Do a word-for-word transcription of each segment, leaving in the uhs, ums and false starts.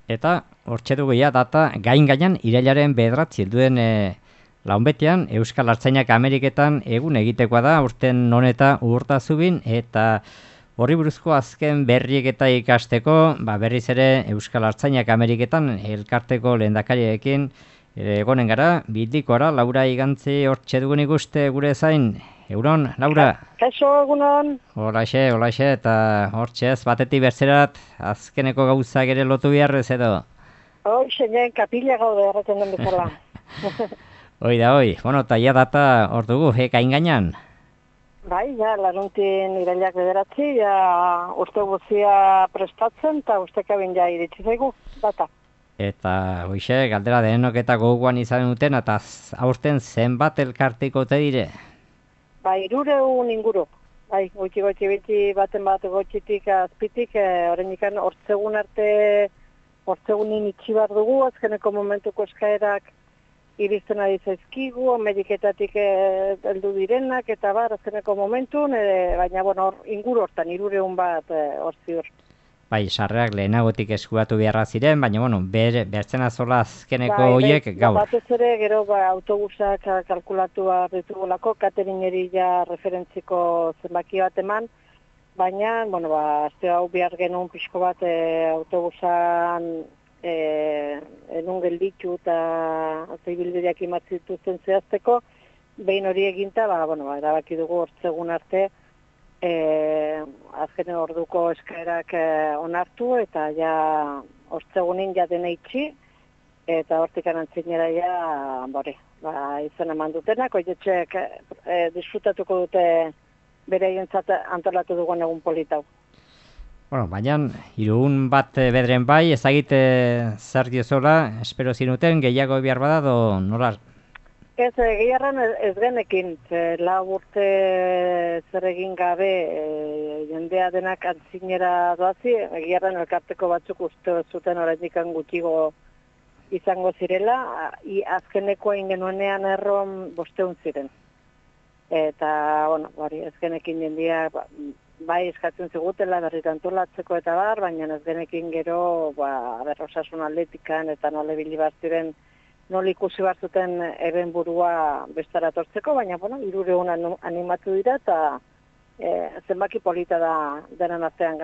Eta hortxe dugu ja data gain gainan irailaren bederatzi duen e, launbetean Euskal Artzainak Ameriketan egun egitekoa da urten noneta urtazubin eta horri buruzko azken berriek eta ikasteko ba, berriz ere Euskal Artzainak Ameriketan elkarteko lehendakariekin egonen gara, bildikora, Laura Igantzi hortxe dugun ikuste gure zain. Euron, Laura? Kaixo, egunon. Holaxe, holaxe, eta hortxe ez, batetik bertzerat, azkeneko gauzak ere lotu beharrez edo? Hoxe, nien kapila gaude erraten den bezala. Hoi da, hoi. Bueno, eta ia data hor dugu, eka ingainan? Bai, ja, laruntin irailak bederatzi, ja, uste guzia prestatzen, eta uste kabin ja iritsi zaigu, data. Eta, hoxe, galdera denok eta goguan izan duten, eta aurten zenbat elkartiko te dire? Bai, irureun inguru. Bai, gutxi gutxi biti baten bat gotxitik azpitik, e, orain ikan hortzegun arte, hortzegunin itxi bar dugu, azkeneko momentuko eskaerak iristen ari zaizkigu, Ameriketatik heldu direnak, eta bar, azkeneko momentun, e, baina, bueno, or, inguru hortan, irureun bat e, hortziur. Bai, sarreak lehenagotik eskuratu beharra ziren, baina, bueno, ber, bertzen azola azkeneko bai, horiek bai, gaur. Batez ere, gero, ba, autobusak kalkulatu ditugulako, kateringeri ja referentziko zenbaki bat eman, baina, bueno, ba, azte hau behar genuen pixko bat e, autobusan e, enun gelditu eta zeibilbideak imatzitu zen zehazteko, behin hori eginta, ba, bueno, ba, erabaki dugu hortzegun arte, E, azken orduko eskaerak e, onartu eta ja hortzegunin ja dena itxi eta hortik anantzinera ja bore, ba, izan eman dutenak, oietxeek e, disfrutatuko dute bereientzat antolatu dugun egun politau. Bueno, baina hiruun bat bedren bai, ezagite zer diozola, espero zinuten, gehiago behar bada, do nola? Ez, egiarran ez genekin, lau urte zer egin gabe e, jendea denak antzinera doazi, egiarran elkarteko batzuk uste zuten oraindik gutxigo izango zirela, i, azkeneko egin genuenean erron bosteun ziren. Eta, bueno, bari, ez genekin jendea bai eskatzen zigutela berrit antolatzeko eta bar, baina ez genekin gero, ba, berrosasun atletikan eta nola ibili bat ziren nola ikusi bat zuten eben burua bestara tortzeko, baina, bueno, irureun animatu dira eta e, zenbaki polita da denan artean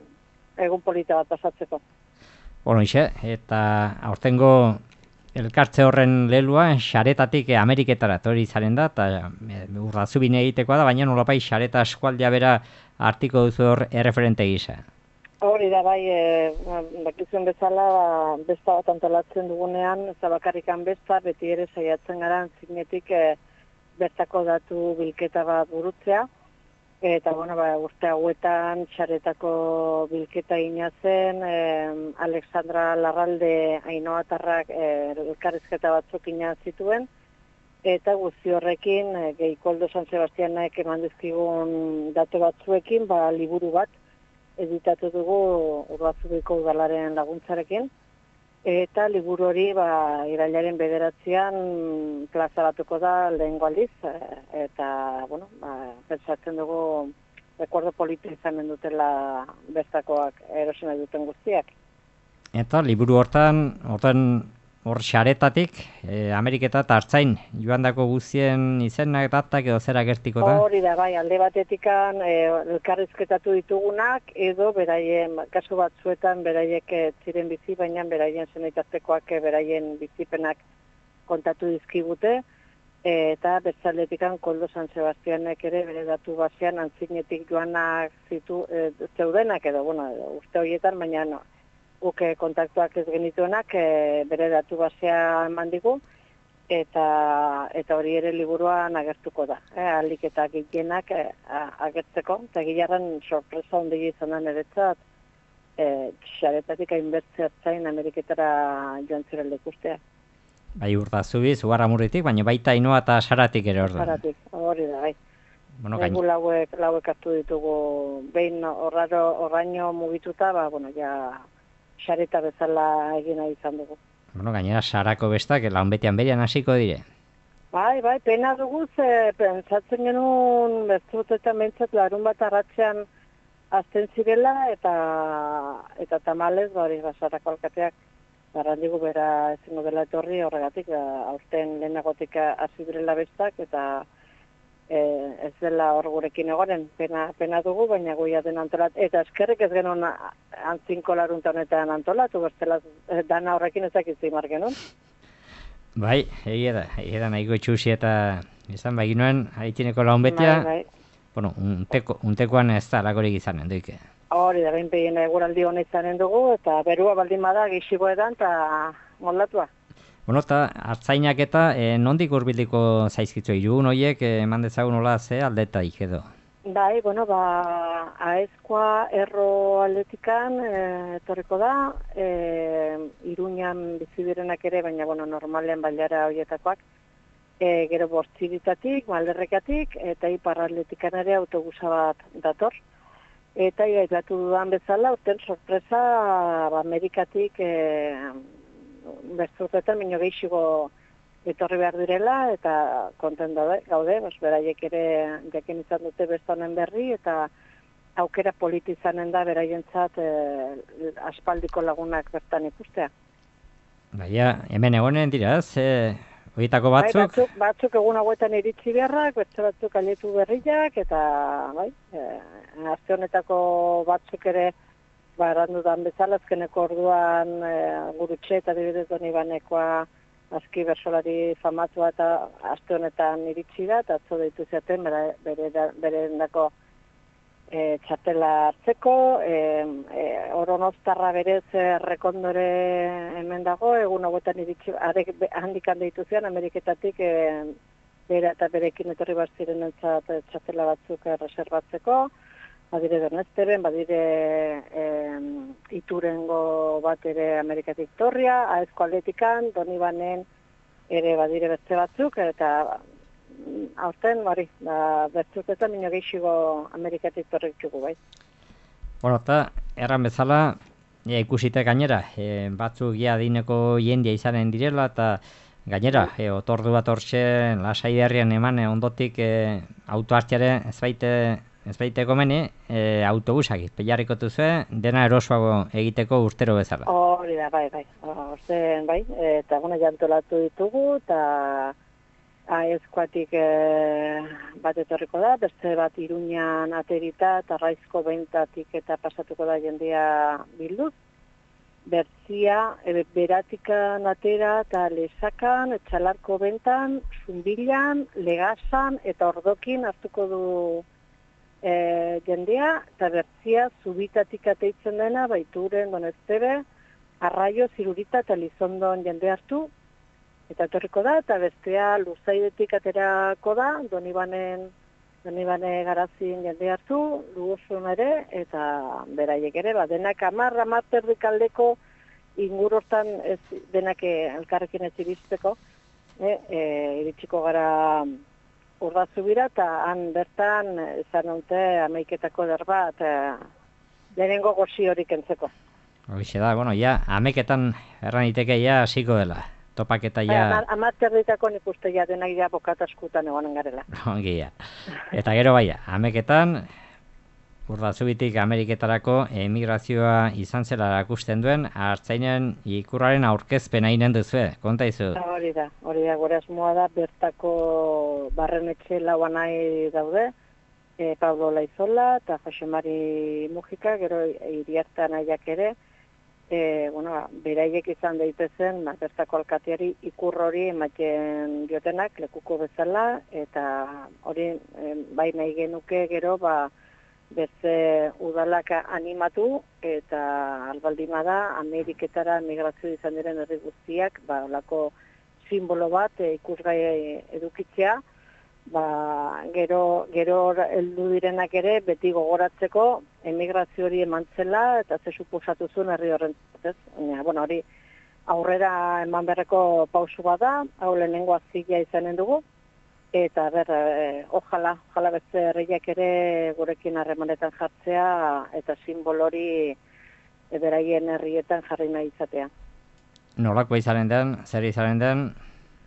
egun polita bat pasatzeko. Bueno, ixe, eta aurtengo elkartze horren lelua, xaretatik Ameriketara hori zaren da, eta urrazubine egitekoa da, baina nolapai xareta eskualdea bera artiko duzu hor erreferente gisa. Hori da, bai, e, bakizuen bezala, besta bat antolatzen dugunean, ez da bakarrikan besta, beti ere saiatzen gara zinetik e, bertako datu bilketa bat burutzea, eta, bueno, ba, urte hauetan xaretako bilketa inazen, e, Alexandra Larralde Ainoatarrak e, elkarrizketa batzuk inazituen, eta guzti horrekin, e, Gehikoldo San Sebastianek eman dizkigun datu batzuekin, ba, liburu bat, editatu dugu Urbazubiko udalaren laguntzarekin, eta liburu hori ba, irailaren bederatzean plazaratuko da lehengo aldiz, eta, bueno, ba, pentsatzen dugu rekuerdo polito izanen dutela bertakoak erosen duten guztiak. Eta liburu hortan, hortan hor xaretatik, e, Ameriketa eta Artzain joandako guztien izenak datak edo zera gertiko da? Hori da, bai, alde batetikan e, elkarrizketatu ditugunak, edo beraien, kasu batzuetan beraiek ziren bizi, baina beraien zenitaztekoak beraien bizipenak kontatu dizkigute, e, eta bertzaldetikan Koldo San Sebastianek ere bere datu basean antzinetik joanak zitu, e, zeudenak edo, bueno, uste horietan, baina no. Guke kontaktuak ez genituenak e, bere datu basea eman digu, eta eta hori ere liburuan agertuko da. E, alik eta gehienak e, agertzeko, eta gilarren sorpresa ondegi izan da niretzat, e, xaretatik hainbertze Artzain Ameriketara joan ziren ikustea. Bai, Urdazubi, Zugarramurditik, baina baita Ainoa eta Saratik ere orduan. Saratik, hori da, bai. Bueno, Egu lauek, lauek hartu ditugu, behin horraro, horraino mugituta, ba, bueno, ja... xareta bezala egina izan dugu. Bueno, gainera Sarako bestak launbetean berian hasiko dire. Bai, bai, pena dugu ze pentsatzen genuen bertzutetan bentsat larun bat arratzean azten zirela, eta eta tamalez, ba, hori basarako alkateak, barrandigu bera ezingo dela etorri horregatik, ba, aurten lehenagotik hasi direla bestak, eta e, ez dela hor gurekin egoren, pena, pena dugu, baina guia den antolat, eta eskerrik ez genuen antzinko laruntan honetan antolatu, bestela dana horrekin ezakitzi mar genuen. Bai, egia da, egia da nahiko itxusi eta izan bai ginoen, haitzineko laun betia, bai, bai. Bueno, unteko, untekoan ez da alakorik izanen, doike. Hori da, behin begin eguraldi hona izanen dugu, eta berua baldin bada gixigo edan, eta moldatua. Bueno, eta hartzainak eta e, nondik hurbildiko zaizkitzu irun horiek eman dezagun nola ze aldetaik edo? Bai, bueno, ba, aezkoa erro aldetikan e, etorriko da, e, Iruñan bizi direnak ere, baina, bueno, normalen bailara horietakoak, e, gero bortziritatik, malderrekatik, eta iparraldetikan ere autobusa bat dator. Eta aipatu dudan bezala, urten sorpresa ba, Amerikatik e, bertzurtetan minio gehiago etorri behar direla, eta konten daude, gaude, bos, beraiek ere jakin izan dute bestonen berri, eta aukera politizanen da beraientzat e, aspaldiko lagunak bertan ikustea. Baina, hemen egonen dira, ze horietako batzuk? Bai, batzuk, batzuk egun hauetan iritsi beharrak, beste batzuk aletu berriak, eta bai, e, aste honetako batzuk ere barrandu dan bezala, azkeneko orduan e, gurutxe eta dibidez doni banekoa aski bersolari famatua eta aste honetan iritsi da, eta atzo deitu zaten bere, bere, bere endako e, txartela hartzeko, e, e, Oronostarra berez errekondore hemen dago, egun hauetan iritsi, arek handikan deitu zian, Ameriketatik e, bera eta berekin etorri bat ziren entzat txartela batzuk reservatzeko, badire Donesteren, badire e, Iturengo bat ere Amerikatik torria, aezko aldetikan, Donibanen ere badire beste batzuk, eta aurten, bari, ba, bertzutetan minio gehiago Amerikatik torrik txugu, bai. Bueno, eta erran bezala, e, ikusite gainera, e, batzuk ja adineko jendia izanen direla, eta gainera, e, otordu bat horxe, lasai herrian eman, e, ondotik e, auto hartziare ez baite, ez baite komeni, e, autobusak pelarrikotu zuen, dena erosoago egiteko urtero bezala. Hori da, bai, bai, orten, bai, eta bueno, jantolatu ditugu, eta aezkoatik e, bat etorriko da, beste bat Iruñan aterita, eta Raizko bentatik eta pasatuko da jendia bilduz. Bertzia, e, beratikan atera eta lesakan, etxalarko bentan, zumbilan, legazan eta ordokin hartuko du e, jendea, eta bertzia zubitatik ateitzen dena, baituren, doneztebe, arraio, zirurita eta lizondon jende hartu, eta etorriko da, eta bestea luzaidetik aterako da, Donibanen, Donibane garazin jende hartu, Lugosun ere, eta beraiek ere, ba, denak amar, amar terdik aldeko ingurortan ez, denak elkarrekin ez iristeko, e, e, iritsiko gara Urdazubira, eta han bertan, izan dute, ameiketako derbat, e, lehenengo gozi horik entzeko. Hoxe da, bueno, ja, ameketan erran iteke ja hasiko dela. Topaketa ja... Amaterditako nik uste ja denak ja bokataskutan egonen garela. Ongi, ja. Eta gero baia, ameketan, Urdazubitik Ameriketarako emigrazioa izan zela erakusten duen, hartzainen ikurraren aurkezpena inen duzue, konta izu? Hori da, hori da, gure asmoa da, bertako barrenetxe lauan nahi daude, e, Pablo Laizola eta Jose Mari Mujika, gero iriartan nahiak ere, E, bueno, beraiek izan daitezen, ba, bertako alkateari ikur hori ematen diotenak lekuko bezala, eta hori e, bai nahi genuke gero, ba, beste udalak animatu, eta albaldima da, Ameriketara migrazio izan diren herri guztiak, ba, olako simbolo bat e, ikusgai edukitzea, ba, gero, gero heldu direnak ere beti gogoratzeko emigrazio hori eman zela eta ze suposatu zuen herri horren. Bueno, hori aurrera eman berreko pausu bada, hau lehenengo azila izanen dugu, eta ber, e, ojala, ojala beste herriak ere gurekin harremanetan jartzea eta simbolo hori e, beraien herrietan jarri nahi izatea. Nolakoa izaren den, zer izaren den?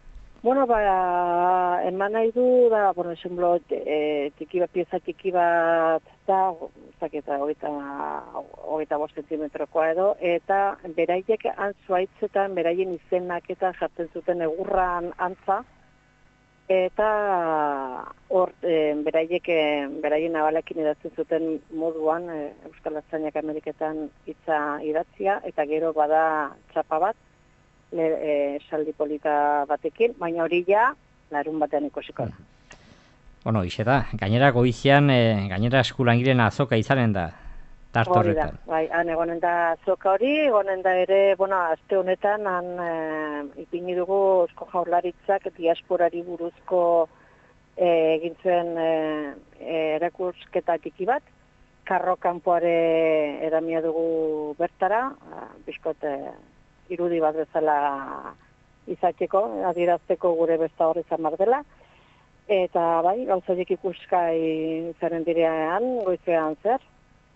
Bueno, ba, eman nahi du, da, por ejemplo, e, tiki bat, pieza tiki bat, da, zaketa, hogeita, hogeita bost zentimetrokoa edo, eta beraiek antzuaitzetan, beraien izenak eta jartzen zuten egurran antza, eta hor, e, beraiek, e, beraien abalekin idatzen zuten moduan, e, Euskal Artzainak Ameriketan hitza idatzia, eta gero bada txapa bat, Le, e, saldi polita batekin, baina hori ja, larun batean ikusiko da. Bueno, ixe da, gainera goizian, e, gainera eskulangiren azoka izanen da, tarte Hori da, horretan. bai, han egonen da azoka hori, egonen da ere, bueno, aste honetan, han e, ipini dugu Eusko Jaurlaritzak diasporari buruzko e, egin zuen e, erakusketa tiki bat, karro kanpoare eramia dugu bertara, bizkot, e, irudi bat bezala izateko, adierazteko gure besta hori izan behar dela. Eta bai, gauzaiek ikuskai zaren direan, goizean zer.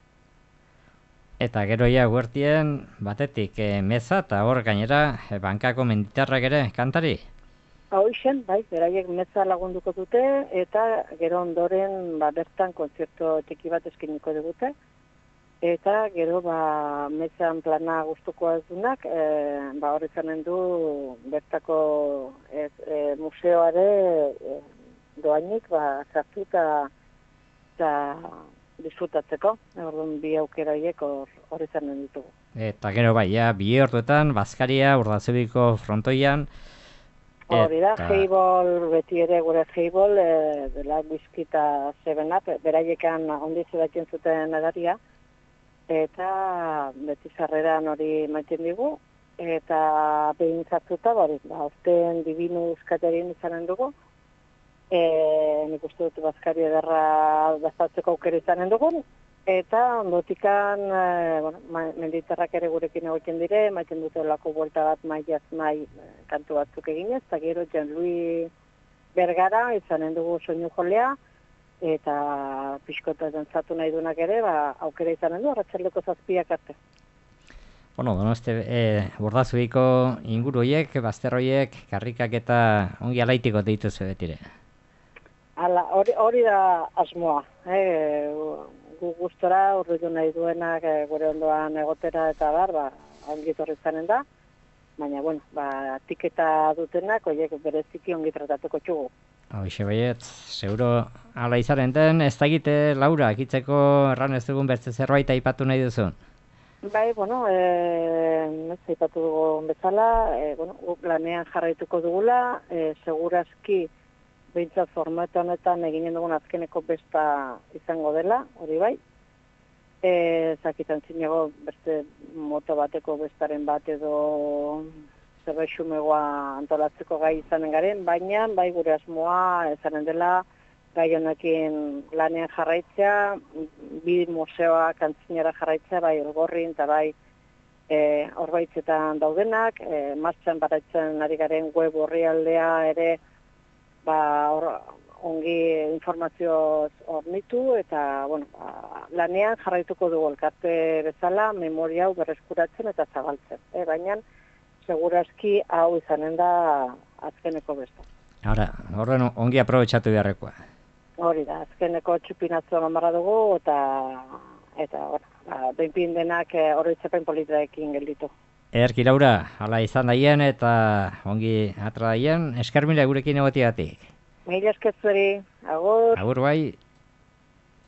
Eta gero ja huertien batetik e, meza eta hor gainera e, bankako menditarrak ere kantari? Hoixen, bai, beraiek meza lagunduko dute eta gero ondoren ba, bertan kontzertu txiki bat eskiniko digute. Eta gero ba, mezan plana gustuko ez dunak, e, ba, hori zanen du bertako ez, e, museoare e, doainik ba, sartu eta disfrutatzeko. Orduan bi aukera horiek hori zanen ditugu. Eta gero bai, ja, bi orduetan, Bazkaria, Urdazubiko frontoian. Hori da, eta... Heibol, beti ere gure Heibol, e, dela bizkita zebenap, beraiekan ondizu datzen zuten edaria, eta beti sarreran hori maiten digu, eta behin zartuta, hori, ba, orten dibinu euskaterin izanen dugu, e, nik uste dut Bazkari ederra bazatzeko aukera izanen dugun, eta ondotikan, e, bueno, menditarrak ere gurekin egoiten dire, maiten dute olako buelta bat maiaz mai kantu batzuk eginez, eta gero Jean-Louis Bergara izanen dugu soinu jolea, eta pixkota dantzatu nahi dunak ere, ba, aukera izanen du, arratsaldeko zazpiak arte. Bueno, Donosti, e, Urdazubiko inguru horiek, bazter horiek, karrikak eta ongi alaitiko dituzu betire. Hala, hori, hori da asmoa. Eh? Gu gustora urritu nahi duenak e, gure ondoan egotera eta bar, ba, ongi torri izanen da. Baina, bueno, ba, tiketa dutenak, horiek bereziki ongi tratatuko txugu. Hoxe baiet, seguro ala izaren den, ez da egite, Laura, akitzeko erran ez dugun bertze zerbait aipatu nahi duzun? Bai, bueno, e, ez aipatu dugun bezala, e, bueno, lanean jarraituko dugula, e, segurazki behintzat formatu honetan eginen dugun azkeneko besta izango dela, hori bai. E, zakitan zinego beste moto bateko bestaren bat edo zerbait xumegoa antolatzeko gai izanen garen, baina bai gure asmoa ezanen dela gai honekin lanean jarraitzea, bi museoa kantzinera jarraitzea, bai Elgorrin eta bai e, Orbaitzetan daudenak, e, martxan baraitzen ari garen web orrialdea ere ba, or, ongi informazioz hornitu eta bueno, ba, lanean jarraituko dugu elkarte bezala memoria hau berreskuratzen eta zabaltzen. E, baina segurazki hau izanen da azkeneko besta. Ahora, horren ongi aprobetxatu beharrekoa. Hori da, azkeneko txupinatzua mamarra dugu eta eta bueno, ba, behinpin denak oroitzapen politiaekin gelditu. Erki Laura, hala izan daien eta ongi atra daien, eskermila gurekin egotiatik. Mila eskertzuri, agur. Agur bai.